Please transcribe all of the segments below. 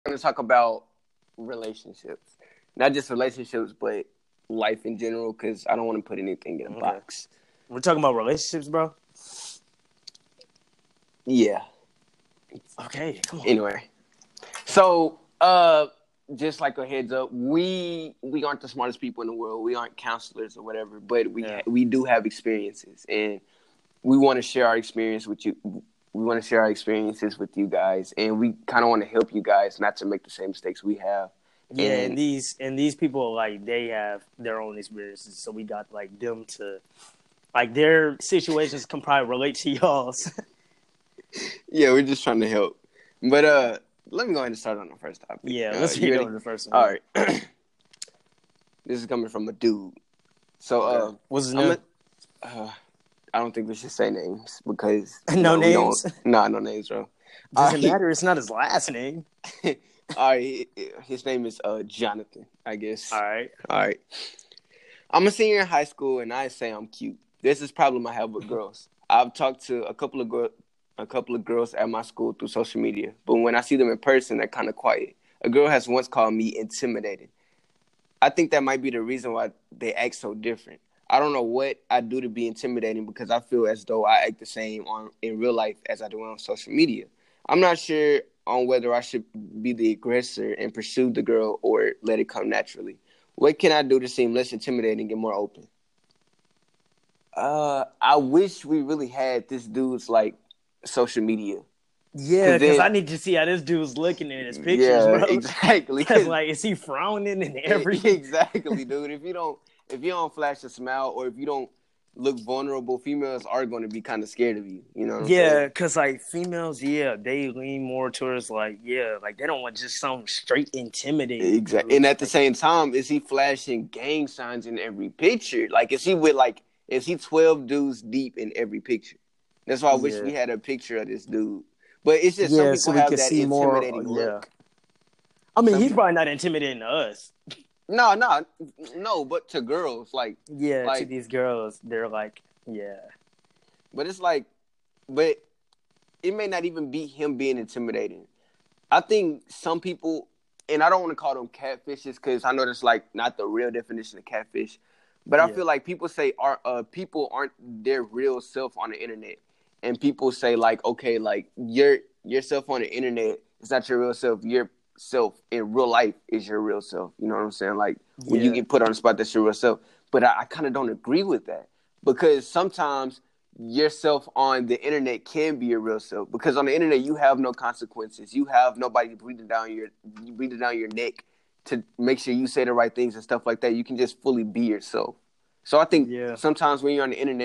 going to talk about relationships, not just relationships, but life in general. Because I don't want to put anything in a box. We're talking about relationships, bro. Yeah. Okay, come on. Anyway, so just like a heads up, we aren't the smartest people in the world. We aren't counselors or whatever, but we do have experiences, and we want to share our experience with you. We want to share our experiences with you guys, and we kind of want to help you guys not to make the same mistakes we have. Yeah, and these people, like, they have their own experiences, so we got like them to, like, their situations can probably relate to y'all's. Yeah, we're just trying to help. But let me go ahead and start on the first topic. Yeah, let's get on the first one. All right. This is coming from a dude. So what's his name? I don't think we should say names because no names. No names, bro. Doesn't matter. It's not his last name. All right, his name is Jonathan, I guess. All right. I'm a senior in high school, and I say I'm cute. This is a problem I have with girls. I've talked to a couple of girls at my school through social media, but when I see them in person, they're kind of quiet. A girl has once called me intimidating. I think that might be the reason why they act so different. I don't know what I do to be intimidating because I feel as though I act the same in real life as I do on social media. I'm not sure on whether I should be the aggressor and pursue the girl or let it come naturally. What can I do to seem less intimidating and more open? I wish we really had this dude's like social media. Yeah, because I need to see how this dude's looking in his pictures, bro. Exactly. Because like, is he frowning and everything? Exactly, dude. If you don't flash a smile or if you don't look vulnerable, females are going to be kind of scared of you. You know what I'm saying? Yeah, because like females, they lean more towards like they don't want just some straight intimidating. Exactly. And at the same time, is he flashing gang signs in every picture? Like, is he 12 dudes deep in every picture? That's why I wish we had a picture of this dude. But it's just some people have that intimidating look. I mean, he's probably not intimidating to us. No, but to girls, to these girls, they're like, But it's like, but it may not even be him being intimidating. I think some people, and I don't want to call them catfishes because I know that's like not the real definition of catfish, but I feel like people say people aren't their real self on the internet. And people say like, okay, like yourself on the internet is not your real self. Your self in real life is your real self. You know what I'm saying? Like when you get put on the spot, that's your real self. But I kind of don't agree with that because sometimes yourself on the internet can be your real self because on the internet you have no consequences. You have nobody breathing down your neck to make sure you say the right things and stuff like that. You can just fully be yourself. So I think sometimes when you're on the internet,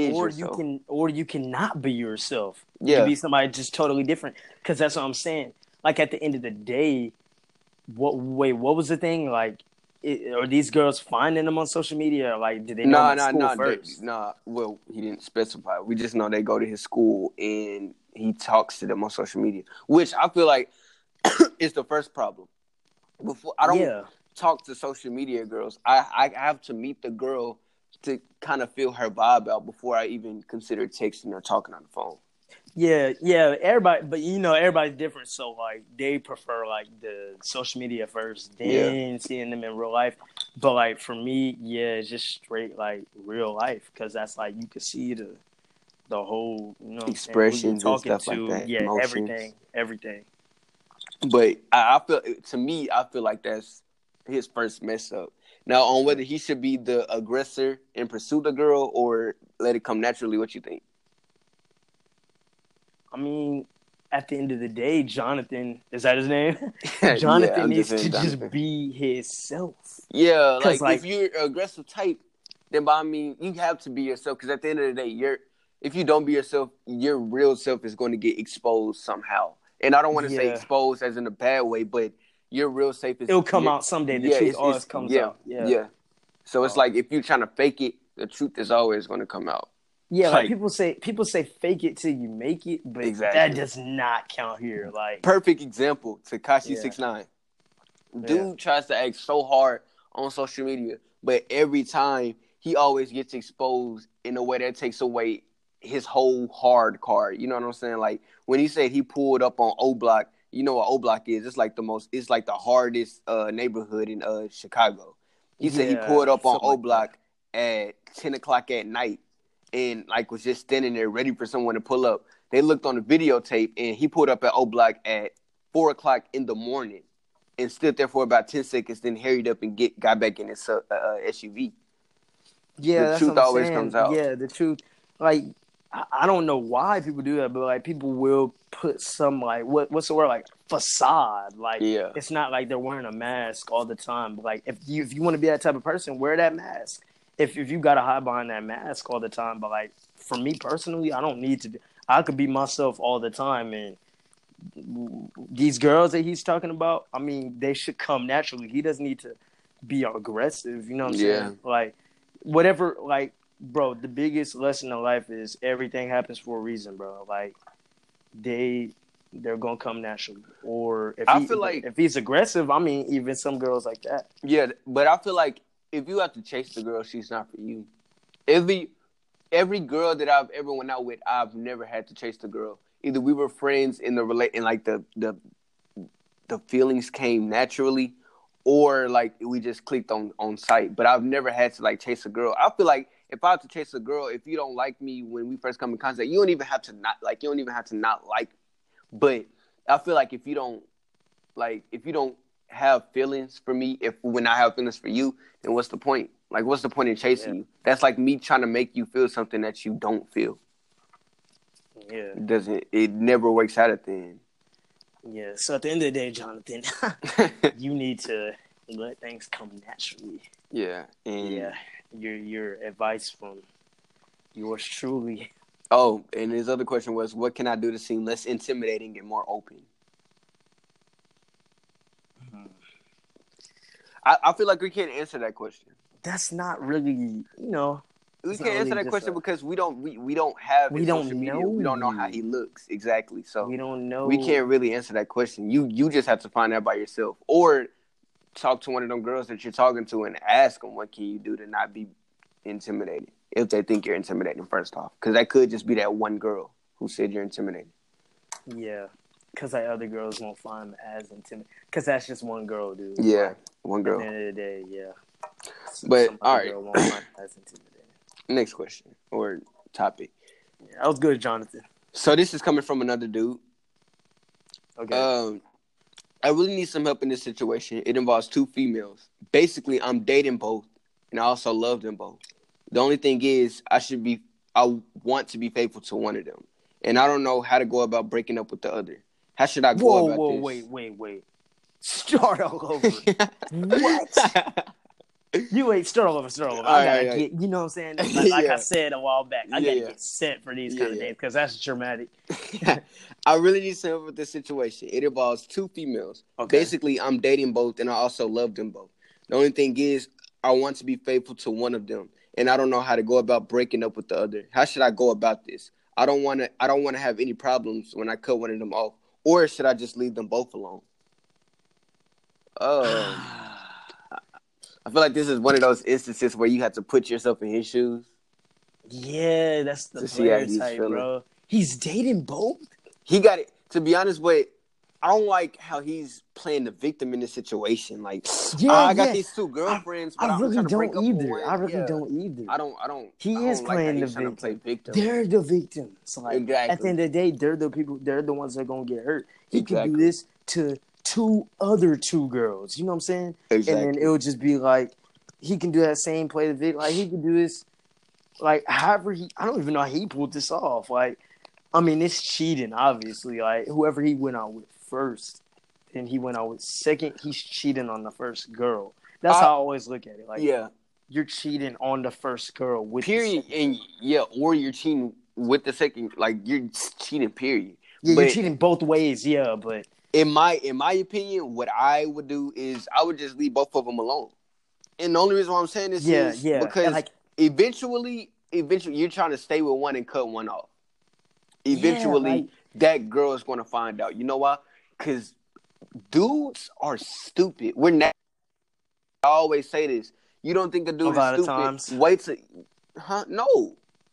you cannot be yourself. You can be somebody just totally different. Because that's what I'm saying. Like at the end of the day, what was the thing? Like, are these girls finding them on social media? Like, did they know him at school first? Well, he didn't specify. We just know they go to his school and he talks to them on social media, which I feel like is the first problem. Before I don't talk to social media girls. I have to meet the girl to kind of feel her vibe out before I even consider texting or talking on the phone. Yeah, everybody, but everybody's different. So like, they prefer like the social media first, then seeing them in real life. But like for me, it's just straight like real life because that's like you can see the whole expressions and stuff like that. Yeah, emotions. everything. But I feel like that's his first mess up. Now, on whether he should be the aggressor and pursue the girl or let it come naturally, what you think? I mean, at the end of the day, Jonathan, is that his name? Jonathan needs to just be himself. Yeah, like if you're an aggressive type, then by I mean, you have to be yourself because at the end of the day, if you don't be yourself, your real self is going to get exposed somehow. And I don't want to say exposed as in a bad way, but your real self it'll come out someday. The truth always comes out. Yeah. So it's like if you're trying to fake it, the truth is always going to come out. Yeah, like people say fake it till you make it, but that does not count here. Like perfect example, Tekashi 6ix9ine. Dude tries to act so hard on social media, but every time he always gets exposed in a way that takes away his whole hard card. You know what I'm saying? Like when he said he pulled up on O Block you know what O Block is? It's like the hardest neighborhood in Chicago. He said he Yeah, pulled up on something O like that. Block at 10 o'clock at night and like was just standing there ready for someone to pull up. They looked on the videotape and he pulled up at O Block at 4 o'clock in the morning and stood there for about 10 seconds, then hurried up and got back in his SUV. The Yeah, that's what truth I'm always comes saying. out. Yeah, the truth. Like, I don't know why people do that, but like people will put some like what's the word, like facade. Like Yeah. it's not like they're wearing a mask all the time. But like if you want to be that type of person, wear that mask. If you gotta hide behind that mask all the time, but like for me personally, I don't need to be. I could be myself all the time, and these girls that he's talking about, I mean, they should come naturally. He doesn't need to be aggressive. You know what I'm Yeah. saying? Like whatever, like. Bro, the biggest lesson in life is everything happens for a reason, bro. Like they're gonna come naturally. Or if he's aggressive, I mean, even some girls like that. Yeah, but I feel like if you have to chase the girl, she's not for you. Every girl that I've ever went out with, I've never had to chase the girl. Either we were friends in and like the feelings came naturally, or like we just clicked on sight. But I've never had to like chase a girl. I feel like if I have to chase a girl, if you don't like me when we first come in contact, you don't even have to not like me. But I feel like if you don't have feelings for me, if when I have feelings for you, then what's the point? Like, what's the point in chasing you? That's like me trying to make you feel something that you don't feel. Yeah. It never works out at the end. Yeah. So at the end of the day, Jonathan, you need to let things come naturally. Yeah. And yeah. Your advice from yours truly. Oh, and his other question was, what can I do to seem less intimidating and more open? I feel like we can't answer that question. That's not really, we can't answer that question because we don't have his social media. We don't know how he looks exactly. So we don't know. We can't really answer that question. You just have to find out by yourself, or talk to one of them girls that you're talking to and ask them what can you do to not be intimidated if they think you're intimidating first off, because that could just be that one girl who said you're intimidating. Yeah, because like other girls won't find them as intimidating because that's just one girl, dude. Yeah, like, one girl. At the end of the day, yeah. But all right, girl won't find as intimidating. Next question or topic. Yeah, that was good, Jonathan. So this is coming from another dude. Okay. I really need some help in this situation. It involves two females. Basically, I'm dating both, and I also love them both. The only thing is, I want to be faithful to one of them, and I don't know how to go about breaking up with the other. How should I go about this? Wait. Start all over. What? Start all over. I gotta get, you know what I'm saying? Like I said a while back, I gotta get set for these kind of days because that's dramatic. I really need some help with this situation. It involves two females. Okay. Basically, I'm dating both, and I also love them both. The only thing is, I want to be faithful to one of them, and I don't know how to go about breaking up with the other. How should I go about this? I don't want to have any problems when I cut one of them off, or should I just leave them both alone? I feel like this is one of those instances where you have to put yourself in his shoes. Yeah, that's the player type, bro. He's dating both? He got it. To be honest, but I don't like how he's playing the victim in this situation. Like, I got these two girlfriends, but I'm trying to break up one. I really don't either. I don't. He is playing the victim. Play victim. They're the victims. Like, exactly. At the end of the day, they're the people. They're the ones that are gonna get hurt. He could do this to two girls. You know what I'm saying? Exactly. And then it would just be like he can do that same play the victim. Like he can do this. Like however I don't even know how he pulled this off. Like, I mean, it's cheating, obviously. Like whoever he went out with first, and he went out with second, he's cheating on the first girl. That's how I always look at it. Like, you're cheating on the first girl with period, or you're cheating with the second. Like you're cheating, period. Yeah, you're cheating both ways. Yeah, but in my opinion, what I would do is I would just leave both of them alone. And the only reason why I'm saying this is because eventually you're trying to stay with one and cut one off. Eventually, that girl is going to find out. You know why? Because dudes are stupid. We're not. I always say this. You don't think a dude is stupid? Wait till, no.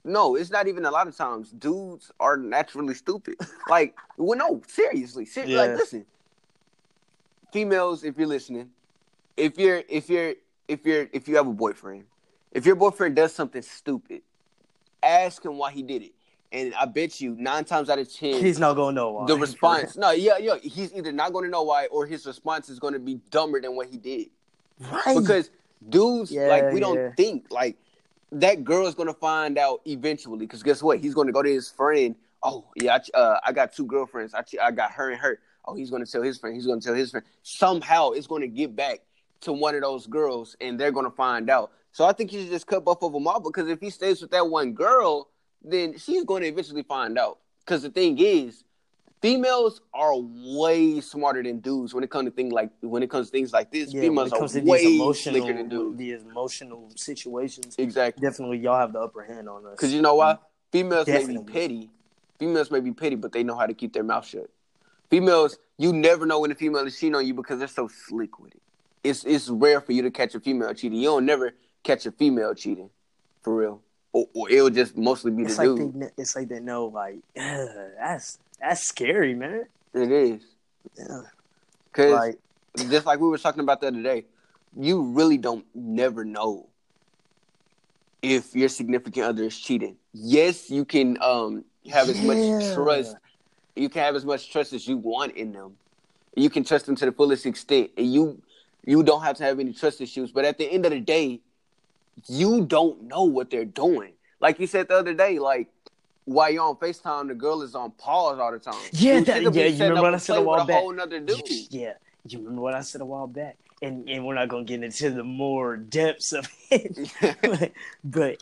No, it's not even a lot of times. Dudes are naturally stupid. Like, well, no, seriously. Like, Yeah. listen, females, if you're listening, if you have a boyfriend, if your boyfriend does something stupid, ask him why he did it, and I bet you 9 times out of 10, He's not gonna know the why. response, no, yeah, he's either not going to know why or his response is going to be dumber than what he did. Right. Because dudes, like, we don't Yeah. think like that girl is going to find out eventually. Because guess what? He's going to go to his friend. Oh yeah, I got 2 girlfriends. I got her and her. Oh, he's going to tell his friend. He's going to tell his friend. Somehow it's going to get back to one of those girls, and they're going to find out. So I think he should just cut both of them off, because if he stays with that one girl, then she's going to eventually find out. Because the thing is, females are way smarter than dudes when it comes to things like this. Yeah, when Females it are comes to way slicker than dudes. these emotional situations, Exactly. definitely y'all have the upper hand on us. Because you know why? Females Definitely. may be petty. Females may be petty, but they know how to keep their mouth shut. Females, you never know when a female is cheating on you because they're so slick with it. It's rare for you to catch a female cheating. You don't never catch a female cheating, for real. Or it'll just mostly be It's the like dude. it's like they know, like, that's scary, man. It is. Yeah. Because Like, just like we were talking about the other day, you really don't never know if your significant other is cheating. Yes, you can have as much trust. You can have as much trust as you want in them. You can trust them to the fullest extent, and you don't have to have any trust issues. But at the end of the day, you don't know what they're doing. Like you said the other day, like, while you're on FaceTime, the girl is on pause all the time. Yeah, Dude, she could be you setting remember up what a I said play a while with back? a whole nother dude. Yeah, you remember what I said a while back, and we're not gonna get into the more depths of it, but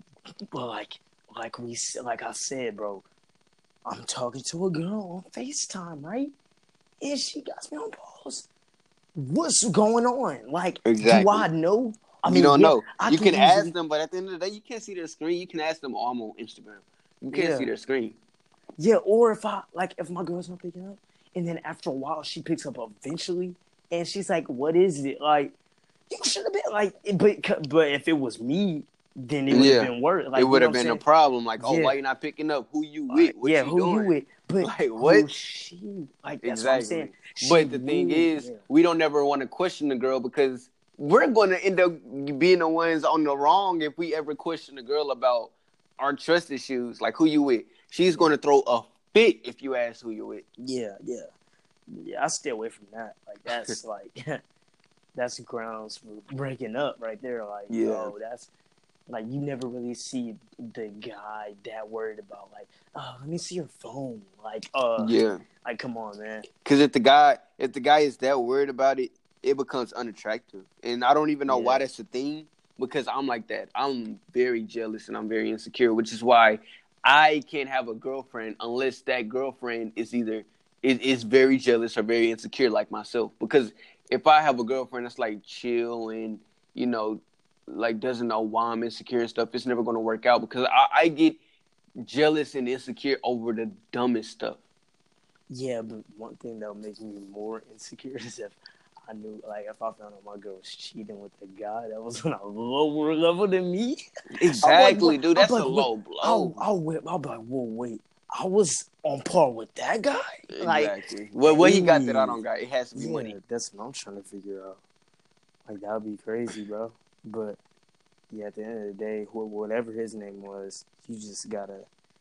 like I said, bro, I'm talking to a girl on FaceTime, right? And she got me on pause. What's going on? Like, Exactly. do I know? I mean, you don't know. I You can ask easily... them, but at the end of the day, you can't see their screen. You can ask them, I'm on Instagram. You can't Yeah. see their screen. Yeah, or if my girl's not picking up, and then after a while she picks up eventually, and she's like, "What is it?" Like, you should have been like, but if it was me, then it would have been worse. Like, it would have you know been a problem. Like, oh, Yeah. why you not picking up? Who you with? What you who doing? you with? But Like, what? who she? Like, that's what I'm saying. But the thing is, we don't never want to question the girl, because we're going to end up being the ones on the wrong if we ever question the girl about our trust issues. Like, who you with? She's going to throw a fit if you ask who you with. Yeah. I stay away from that. Like, that's like, that's grounds for breaking up right there. Like, oh, that's like, you never really see the guy that worried about, like, oh, let me see your phone. Like, like, come on, man. Because if the guy is that worried about it, it becomes unattractive. And I don't even know why that's a thing, because I'm like that. I'm very jealous and I'm very insecure, which is why I can't have a girlfriend unless that girlfriend is very jealous or very insecure like myself. Because if I have a girlfriend that's like chill and, you know, like doesn't know why I'm insecure and stuff, it's never going to work out, because I get jealous and insecure over the dumbest stuff. Yeah, but one thing that makes me more insecure is if I knew, like, if I found out my girl was cheating with a guy that was on a lower level than me. Exactly, dude. That's like, a low blow. I'll be like, whoa, wait. I was on par with that guy? Exactly. Like, what he got that I don't got? It has to be money. That's what I'm trying to figure out. Like, that would be crazy, bro. But, yeah, at the end of the day, whatever his name was, you just gotta...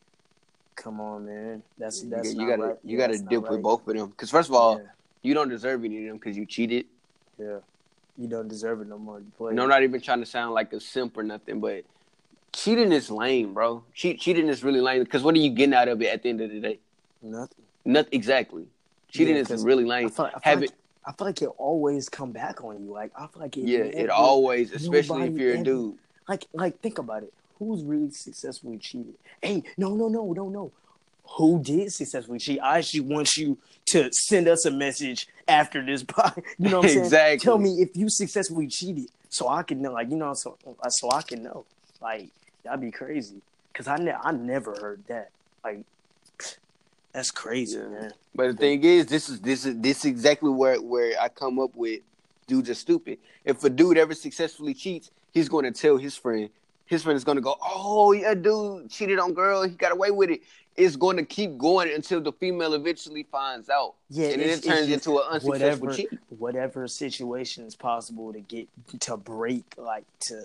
Come on, man. That's you not right. You gotta dip with both of them. Because first of all, you don't deserve any of them because you cheated. Yeah. You don't deserve it no more. You play. And I'm not even trying to sound like a simp or nothing, but cheating is lame, bro. Cheating is really lame, because what are you getting out of it at the end of the day? Nothing. Exactly. Cheating is really lame. I feel like it always come back on you. Like, I feel like it always, especially if you're a dude. Like, think about it. Who's really successfully cheated? Hey, no. Who did successfully cheat? I actually want you to send us a message after this pod. You know what I'm saying? Exactly. Tell me if you successfully cheated, so I can know. Like, you know, so I can know. Like, that'd be crazy. Because I never heard that. Like, that's crazy, man. But the thing is, this is exactly where I come up with dudes are stupid. If a dude ever successfully cheats, he's going to tell his friend, his friend is going to go, oh, yeah, dude cheated on girl. He got away with it. It's going to keep going until the female eventually finds out. Yeah, and then it turns into an unsuccessful cheat. Whatever situation is possible to get to break, like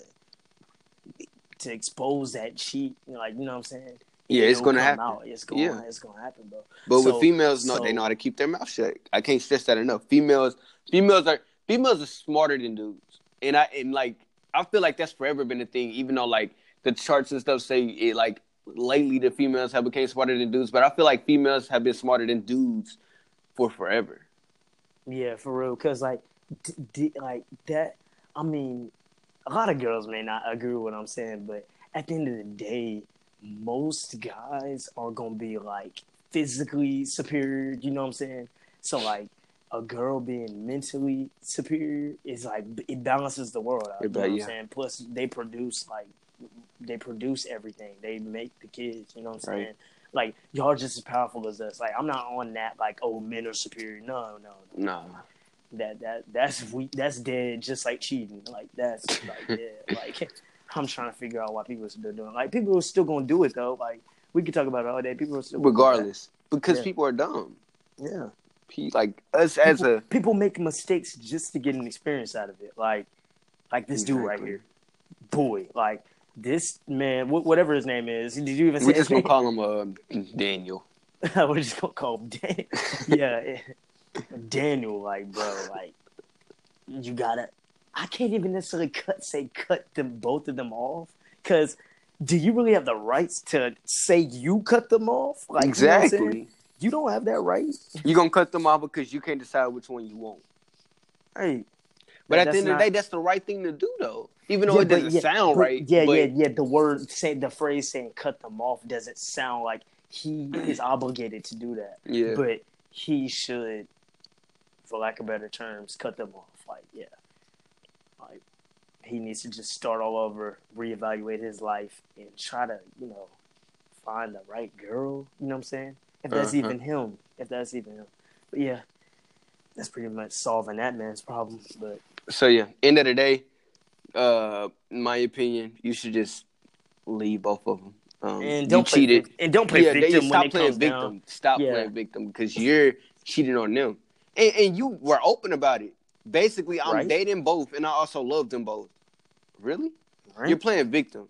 to expose that cheat, like, you know what I'm saying? Yeah, it's going to happen. It's going to happen, bro. But with females, they know how to keep their mouth shut. I can't stress that enough. Females are smarter than dudes, and I feel like that's forever been a thing. Even though like the charts and stuff say it, like lately the females have become smarter than dudes, but I feel like females have been smarter than dudes for forever. Yeah, for real. Because like that. I mean, a lot of girls may not agree with what I'm saying, but at the end of the day, most guys are gonna be like physically superior. You know what I'm saying? So like a girl being mentally superior is like it balances the world out. You know what I'm saying? Plus they produce everything. They make the kids. You know what I'm saying? Like y'all just as powerful as us. Like I'm not on that like, oh, men are superior. No. That's dead. Just like cheating. Like that's like dead. Like I'm trying to figure out why people are still doing it. Like people are still gonna do it though. Like we could talk about it all day. People are still regardless because people are dumb. Yeah. Like us people make mistakes just to get an experience out of it. Like this dude right here, boy. Like this man, whatever his name is. Did you even say? We're just gonna call him Daniel. We're just gonna call him Daniel. Yeah, Daniel. Like bro, like you gotta. I can't even necessarily cut them both of them off because do you really have the rights to say you cut them off? Like exactly. You know what I'm saying? You don't have that right. You're going to cut them off because you can't decide which one you want. Hey. But at the end of the day, that's the right thing to do, though. Even though it doesn't sound right. Yeah. The phrase saying cut them off doesn't sound like he is obligated to do that. Yeah. But he should, for lack of better terms, cut them off. Like, yeah. Like, he needs to just start all over, reevaluate his life, and try to, find the right girl. You know what I'm saying? If that's even him. But yeah, that's pretty much solving that man's problem. But so yeah, end of the day, in my opinion, you should just leave both of them. And don't play victim. And don't play victim when it comes down. Stop playing victim because you're cheating on them, and you were open about it. Basically, I'm dating both, and I also love them both. Really? Right. You're playing victim.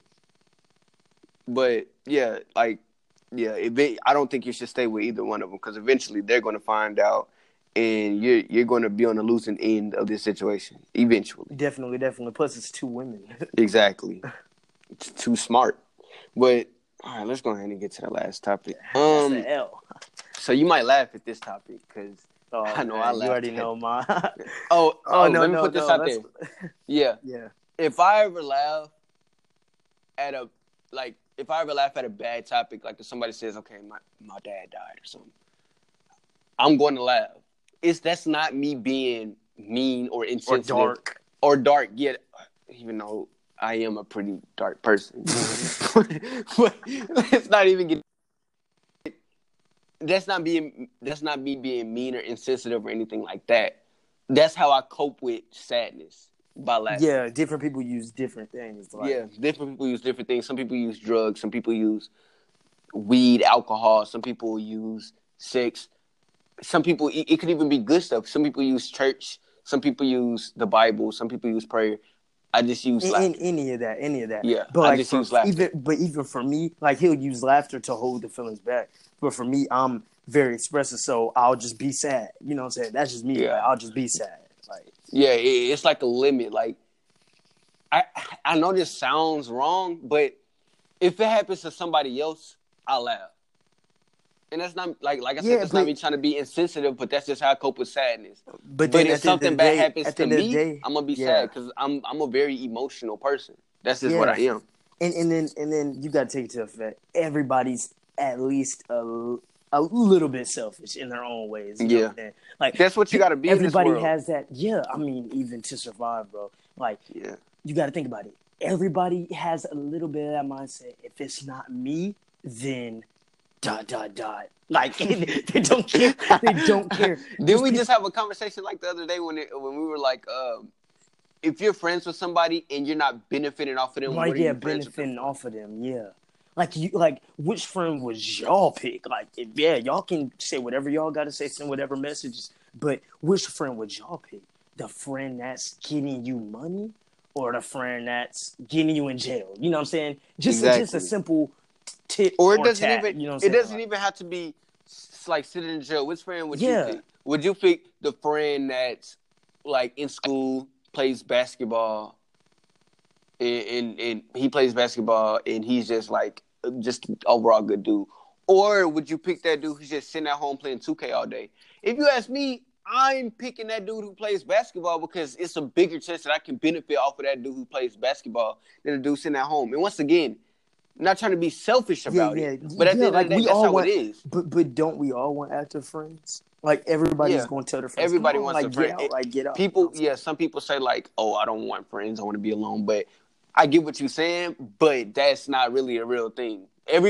But yeah, like. Yeah, I don't think you should stay with either one of them because eventually they're going to find out, and you're going to be on the losing end of this situation eventually. Definitely. Plus, it's two women. Exactly, it's too smart. But all right, let's go ahead and get to the last topic. That's the L. So you might laugh at this topic because I know I laughed. You already know my. no, let me put this out there. Yeah. If I ever laugh at a bad topic, like if somebody says, okay, my dad died or something, I'm going to laugh. That's not me being mean or insensitive. Or dark, yet, even though I am a pretty dark person. But it's not even that's not me being mean or insensitive or anything like that. That's how I cope with sadness. By laughing. Yeah, different people use different things. Different people use different things. Some people use drugs. Some people use weed, alcohol. Some people use sex. Some people, it could even be good stuff. Some people use church. Some people use the Bible. Some people use prayer. I just use laughter. Any of that. Yeah, but I just use laughter. Even for me, like he'll use laughter to hold the feelings back. But for me, I'm very expressive, so I'll just be sad. You know what I'm saying? That's just me. Yeah. Like, I'll just be sad. Like, yeah, it's like a limit. Like, I know this sounds wrong, but if it happens to somebody else, I'll laugh. And that's not like I said, that's not me trying to be insensitive, but that's just how I cope with sadness. But if something bad happens to me, I'm gonna be sad because I'm a very emotional person. That's just what I am. And then you gotta take it to effect. Everybody's at least a little bit selfish in their own ways. You know? Like that's what you got to be. Everybody in this world. has that. Yeah, I mean, even to survive, bro. Like, you got to think about it. Everybody has a little bit of that mindset. If it's not me, then ... Like they don't care. They don't care. Didn't we just have a conversation like the other day when we were like, if you're friends with somebody and you're not benefiting off of them, Right, what are yeah, you friends with them benefiting for? off of them, yeah. Like which friend was y'all pick? Like, yeah, y'all can say whatever y'all got to say, send whatever messages, but which friend would y'all pick? The friend that's getting you money, or the friend that's getting you in jail? You know what I'm saying? Just a Exactly. simple tip Or or tap. You know what I'm it saying? doesn't Like, even have to be like sitting in jail. Which friend would you yeah, pick? Would you pick the friend that's like in school, plays basketball, and he plays basketball and he's just like just overall good dude? Or would you pick that dude who's just sitting at home playing 2K all day? If you ask me, I'm picking that dude who plays basketball because it's a bigger chance that I can benefit off of that dude who plays basketball than a dude sitting at home. And once again, I'm not trying to be selfish about it, but at the end of like the day, we that's all how it want, is. but don't we all want active friends? Like everybody's Yeah, going to tell their friends, come everybody on, wants a like get friend. out, like get out. You know what People, I'm saying? yeah, some people say like, "Oh, I don't want friends. I want to be alone." But I get what you're saying, but that's not really a real thing.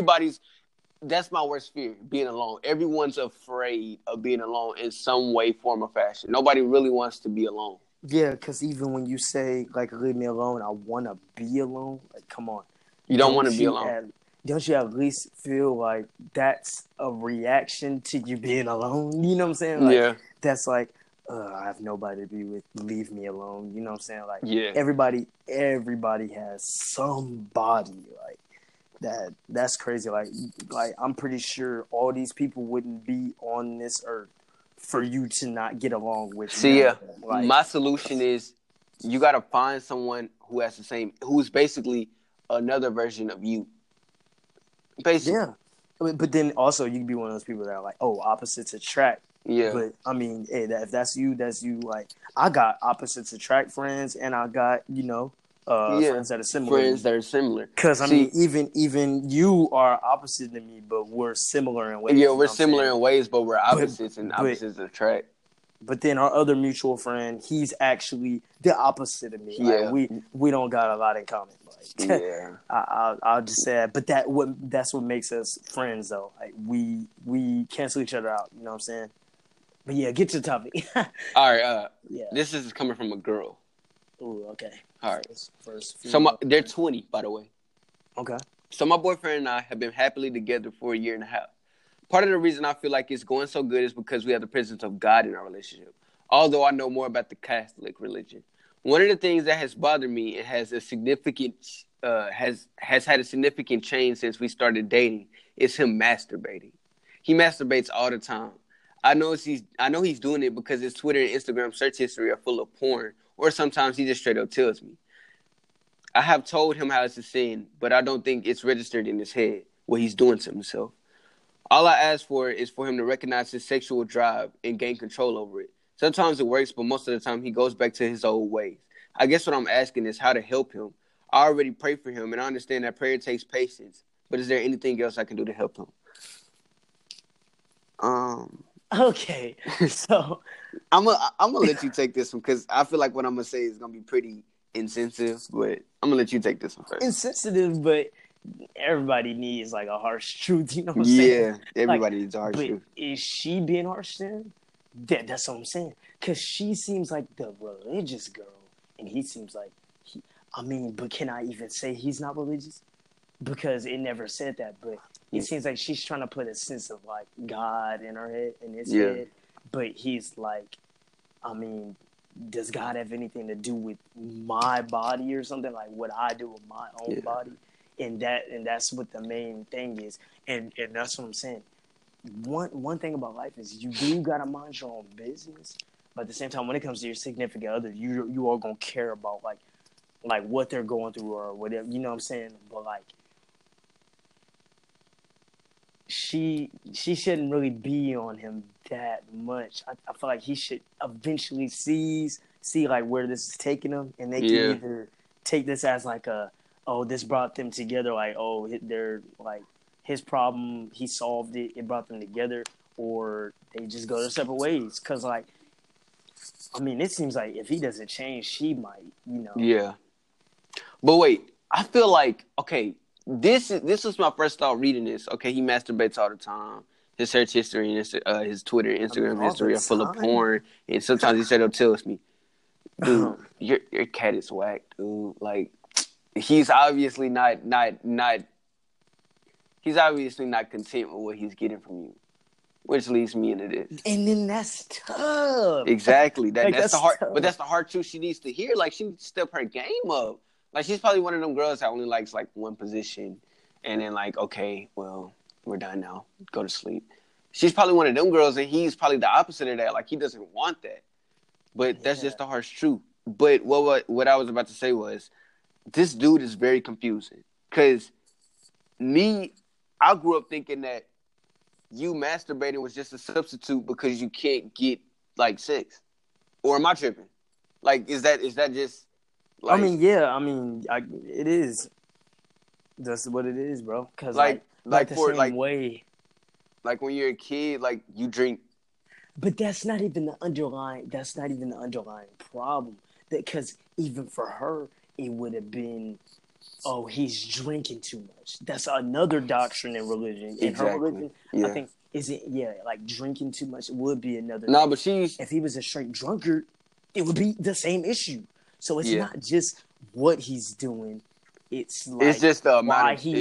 That's my worst fear, being alone. Everyone's afraid of being alone in some way, form, or fashion. Nobody really wants to be alone. Yeah, because even when you say like leave me alone, I want to be alone. Like, come on, You don't want don't to be you alone. at don't you at least feel like that's a reaction to you being alone? You know what I'm saying? Like Yeah, that's like I have nobody to be with. Leave me alone. You know what I'm saying? Like yeah. everybody has somebody like that. That's crazy. Like I'm pretty sure all these people wouldn't be on this earth for you to not get along with See, none yeah, of them. Like, my solution is you got to find someone who's basically another version of you. Basically, yeah. But then also you can be one of those people that are like, oh, opposites attract. yeah. But I mean, hey, if that's you, that's you. Like I got opposites attract friends, and I got Yeah, friends that are similar to friends me. that are similar. Because I mean, See, even you are opposite to me, but we're similar in ways. yeah, You know we're what I'm similar saying? in ways, but we're But opposites, and but opposites attract. but then our other mutual friend, he's actually the opposite of me. Like Yeah, we don't got a lot in common. Like yeah, I'll just say that. But that's what makes us friends though. Like we cancel each other out. You know what I'm saying? But yeah, get to the topic. All right. Yeah. This is coming from a girl. Ooh, okay. All right. First So female. they're 20, by the way. Okay. So my boyfriend and I have been happily together for a year and a half. Part of the reason I feel like it's going so good is because we have the presence of God in our relationship. Although I know more about the Catholic religion, one of the things that has bothered me and has a significant has had a significant change since we started dating is him masturbating. He masturbates all the time. I know he's doing it because his Twitter and Instagram search history are full of porn, or sometimes he just straight up tells me. I have told him how it's a sin, but I don't think it's registered in his head what he's doing to himself. All I ask for is for him to recognize his sexual drive and gain control over it. Sometimes it works, but most of the time he goes back to his old ways. I guess what I'm asking is how to help him. I already pray for him, and I understand that prayer takes patience. But is there anything else I can do to help him? Okay. So I'm gonna let you take this one because I feel like what I'm gonna say is gonna be pretty insensitive. But I'm gonna let you take this one first. insensitive, but everybody needs like a harsh truth. You know what I'm Yeah, saying? Like, everybody needs a harsh but truth. is she being harsh then? That's what I'm saying. Because she seems like the religious girl, and he seems like he. I mean, but can I even say he's not religious? Because it never said that. But it seems like she's trying to put a sense of like God in her head, in his Yeah. head. But he's like, I mean, does God have anything to do with my body or something? Like what I do with my own body? And that's what the main thing is. And that's what I'm saying. One thing about life is you do gotta mind your own business, but at the same time, when it comes to your significant other, you are gonna care about like what they're going through or whatever. You know what I'm saying? But like, she shouldn't really be on him that much. I feel like he should eventually see like where this is taking him, and they can either take this as like this brought them together, like they're like his problem, he solved it, it brought them together, or they just go their separate ways. Because like, I mean, it seems like if he doesn't change, she might, Yeah. But wait, I feel like, okay, this was my first thought reading this. Okay, he masturbates all the time. His search history and his Twitter and Instagram all the history are full of time. porn, and sometimes he straight up tells me. dude, your cat is whack, dude. Like, he's obviously not. He's obviously not content with what he's getting from you, which leads me into this. And then that's tough. Exactly. That's the hard, tough. but that's the hard truth she needs to hear. Like, she needs to step her game up. Like, she's probably one of them girls that only likes like one position, and then like, okay, well, we're done now. Go to sleep. She's probably one of them girls, and he's probably the opposite of that. Like, he doesn't want that. But that's just the harsh truth. But what I was about to say was, this dude is very confusing. Because I grew up thinking that you masturbating was just a substitute because you can't get, like, sex. Or am I tripping? Like, is that just, like... I mean, yeah. I mean, it is. That's what it is, bro. Because, like the for, same like, way. Like, when you're a kid, like, you drink... But that's not even the underlying problem. Because even for her, it would have been, oh, he's drinking too much. That's another doctrine in religion. In her religion, I think, like drinking too much would be another No, thing. but if he was a straight drunkard, it would be the same issue. So it's not just what he's doing. It's like it's just the why he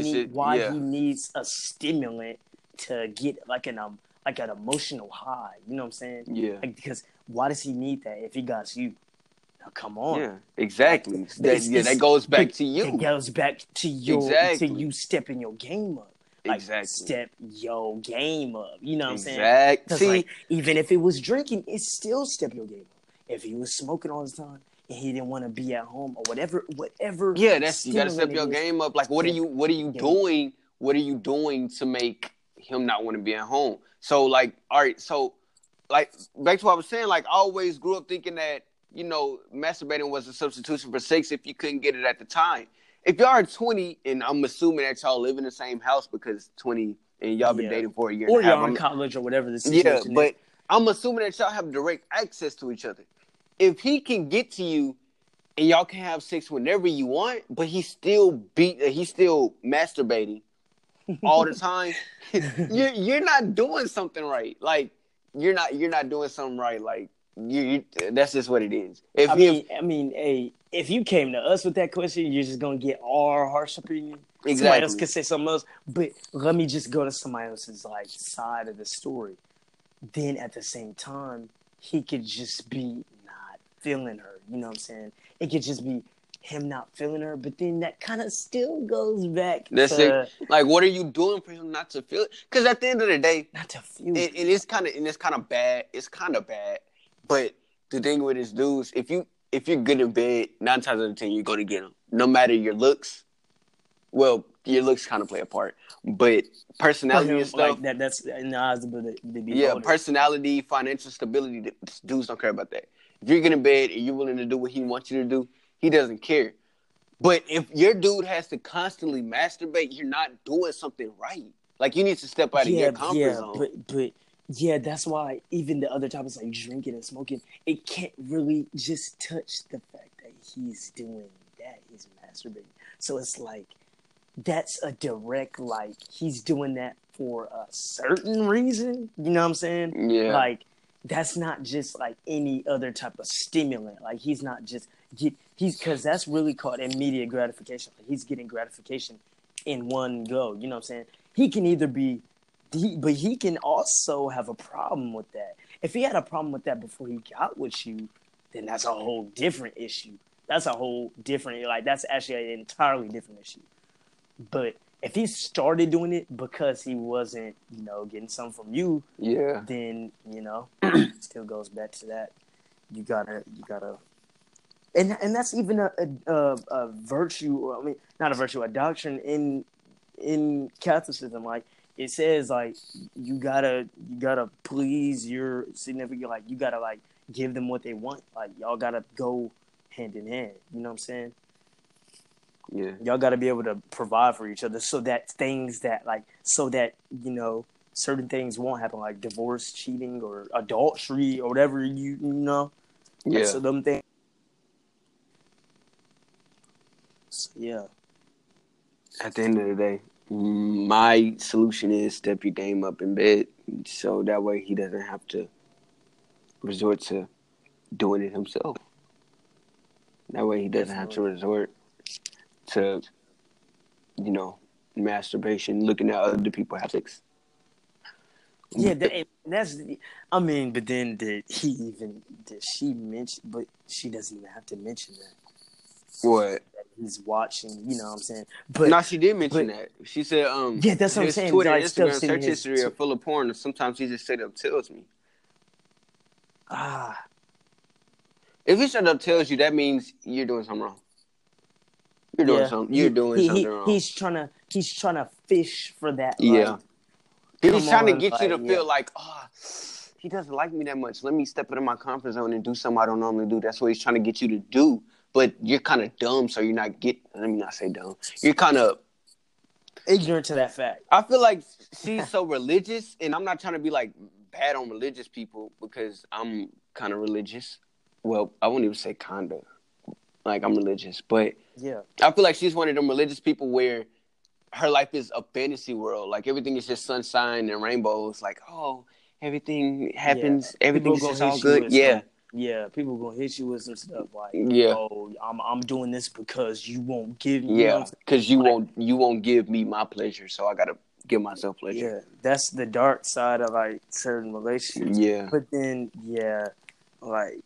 needs a stimulant to get like an emotional high. You know what I'm saying? Yeah. Like, because why does he need that if he got you? Now, come on. Yeah, exactly. That goes back to you. It goes back to you stepping your game up. Like, step your game up. You know what I'm saying? Exactly. Like, even if it was drinking, it's still step your game up. If he was smoking all the time and he didn't want to be at home or whatever. Yeah, you gotta step your game up. Like, what are you doing? What are you doing to make him not want to be at home? So, like, all right, so, like, back to what I was saying, like, I always grew up thinking that, you know, masturbating was a substitution for sex if you couldn't get it at the time. If y'all are 20, and I'm assuming that y'all live in the same house because 20 and y'all been dating for a year or and a half. Or y'all in college or whatever the situation is. Yeah, but I'm assuming that y'all have direct access to each other. If he can get to you and y'all can have sex whenever you want, but he's still masturbating all the time, you're not doing something right. Like, you're not doing something right. Like, you that's just what it is. I mean, hey, if you came to us with that question, you're just gonna get our harsh opinion. Exactly. Somebody else could say something else, but let me just go to somebody else's like side of the story. Then at the same time, he could just be not feeling her. You know what I'm saying? It could just be him not feeling her, but then that kind of still goes back to... Like, what are you doing for him not to feel it? Because at the end of the day, not to feel it. It's kind of bad. It's kind of bad. But the thing with this dudes, if you're good in bed, 9 times out of 10 you're gonna get them. No matter your looks. Well, your looks kind of play a part, but personality and stuff. Like that's in the eyes of the beholder. Personality, financial stability. Dudes don't care about that. If you're good in bed and you're willing to do what he wants you to do, he doesn't care. But if your dude has to constantly masturbate, you're not doing something right. Like, you need to step out of your comfort zone. But yeah, that's why even the other topics like drinking and smoking, it can't really just touch the fact that he's doing that. He's masturbating. So it's like, that's a direct, like, he's doing that for a certain reason. You know what I'm saying? Yeah. Like, that's not just like any other type of stimulant. Like, he's not just because that's really called immediate gratification. Like, he's getting gratification in one go. You know what I'm saying? He can either be, but he can also have a problem with that. If he had a problem with that before he got with you, then that's a whole different issue. That's a whole different, like, that's actually an entirely different issue. But if he started doing it because he wasn't, you know, getting something from you, then, you know, it still goes back to that. You gotta, and that's even a virtue. I mean, not a virtue, a doctrine in Catholicism. Like, it says, like, you gotta please your significant. Like, you gotta, like, give them what they want. Like, y'all gotta go hand in hand. You know what I'm saying? Yeah. Y'all got to be able to provide for each other so that you know, certain things won't happen, like divorce, cheating, or adultery, or whatever, you know. Yeah. So them things. Yeah. At the end of the day, my solution is step your game up in bed, so that way he doesn't have to resort to doing it himself. That way he doesn't have to Definitely. resort to, masturbation, looking at other people have sex. Yeah, that's. I mean, but then did she mention? But she doesn't even have to mention that What? he's watching. You know what I'm saying? No, she did mention But that. She said, yeah, that's what I'm his saying. Twitter and Like Instagram stuff's in search his. history are full of porn, and sometimes he just straight up tells me. Ah, If he straight up tells you, that means you're doing something wrong. You're doing yeah. something. You're doing something wrong. He's trying to fish for that. Yeah. Like, He's trying to get you like, to feel like, he doesn't like me that much. Let me step into my comfort zone and do something I don't normally do. That's what he's trying to get you to do. But you're kind of dumb, so you're not let me not say dumb. You're kind of ignorant to that fact. I feel like she's so religious, and I'm not trying to be like bad on religious people because I'm kind of religious. Well, I wouldn't even say kinda. Like, I'm religious, but yeah, I feel like she's one of them religious people where her life is a fantasy world. Like, everything is just sunshine and rainbows. Like, everything happens. Yeah. Everything is just all good. Yeah. Yeah, people gonna hit you with some stuff like, Yeah. "Oh, I'm doing this because you won't give me." Yeah, because you won't give me my pleasure, so I gotta give myself pleasure. Yeah, that's the dark side of like certain relationships. Yeah, but then like,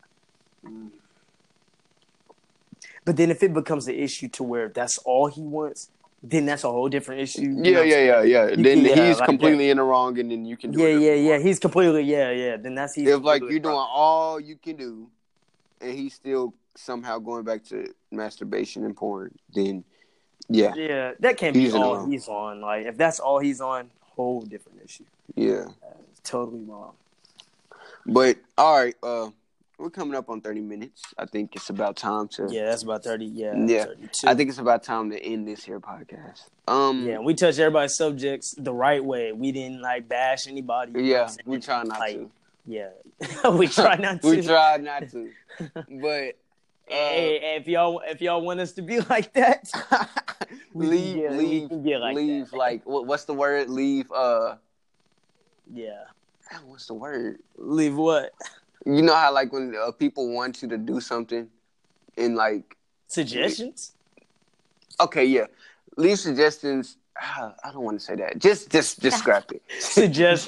but then if it becomes an issue to where that's all he wants, then that's a whole different issue. Yeah. Then he's like completely in the wrong, and then you can do yeah. He's completely Then that's if like you're doing all you can do, and he's still somehow going back to masturbation and porn, then yeah, that can't be all he's on. Like if that's all he's on, whole different issue. Yeah, totally wrong. But all right, we're coming up on 30 minutes. I think it's about time to. Yeah, that's about 30. Yeah. 32. I think it's about time to end this here podcast. Yeah, we touched everybody's subjects the right way. We didn't like bash anybody. Yeah, we try not to. Yeah, we try not to. We try not to. But hey, if y'all want us to be like that, leave that. Like what's the word? Leave. Yeah. What's the word? Leave what? You know how like when people want you to do something, and like suggestions. Okay, yeah. Leave suggestions. I don't want to say that. Just scrap it. Suggest.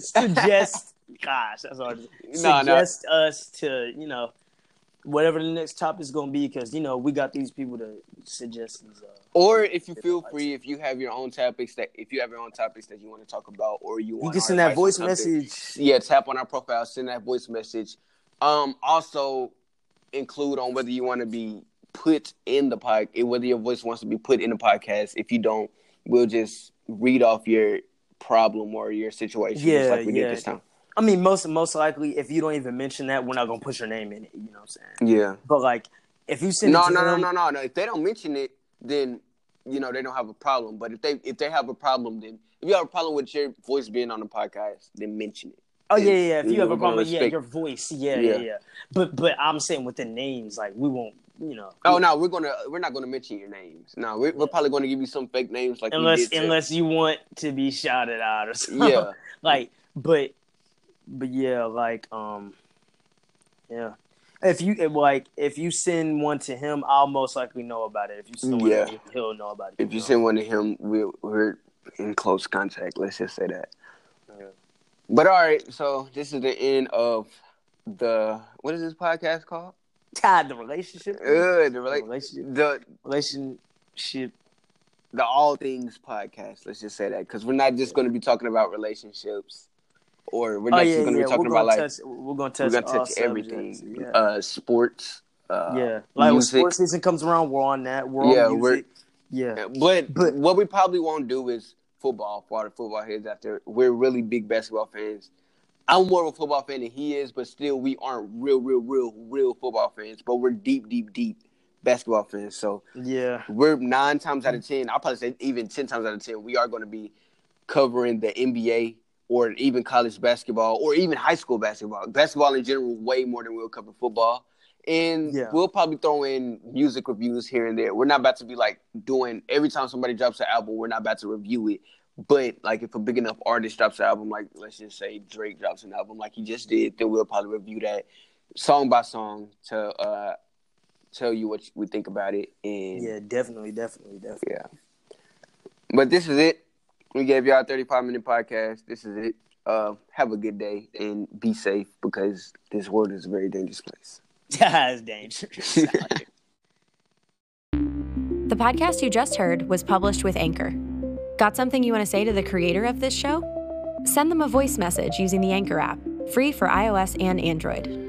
Gosh, that's hard. Suggest us to whatever the next topic is gonna be, because we got these people to suggest these. Or if you feel free, if you have your own topics that you want to talk about, or you can send that voice message. Yeah, tap on our profile, send that voice message. Also include on whether you want to be put in the podcast, whether your voice wants to be put in the podcast. If you don't, we'll just read off your problem or your situation, just like we did this time. I mean, most likely, if you don't even mention that, we're not gonna put your name in it. You know what I'm saying? Yeah. But like, if you send no. If they don't mention it, then they don't have a problem. But if they have a problem, then if you have a problem with your voice being on the podcast, then mention it. Oh yeah. If you have a problem, your voice, yeah. But I'm saying with the names, like we won't, Oh no, we're not gonna mention your names. No, we're probably gonna give you some fake names, like unless you want to be shouted out or something. Yeah. Like, but yeah, like yeah. If you send one to him, I'll most likely know about it. If you send one to him, he'll know about it. If you send one to him, we're in close contact. Let's just say that. Yeah. But all right, so this is the end of what is this podcast called? The relationship. The relationship. The All Things podcast. Let's just say that, because we're not just going to be talking about relationships. Or we're not just going to be talking about we're going to touch everything. Yeah. Sports. Like when sports season comes around, we're on that. We're on music. But what we probably won't do is football for the football heads out there. We're really big basketball fans. I'm more of a football fan than he is, but still we aren't real football fans. But we're deep basketball fans. So we're 9 times out of 10. I'll probably say even 10 times out of 10, we are going to be covering the NBA. Or even college basketball, or even high school basketball. Basketball in general, way more than we'll cover football. And we'll probably throw in music reviews here and there. We're not about to be like doing, every time somebody drops an album, we're not about to review it. But like if a big enough artist drops an album, like let's just say Drake drops an album like he just did, then we'll probably review that song by song to tell you what we think about it. And Yeah, definitely. Yeah. But this is it. We gave y'all a 35-minute podcast. This is it. Have a good day and be safe because this world is a very dangerous place. Yeah, it's dangerous. The podcast you just heard was published with Anchor. Got something you want to say to the creator of this show? Send them a voice message using the Anchor app, free for iOS and Android.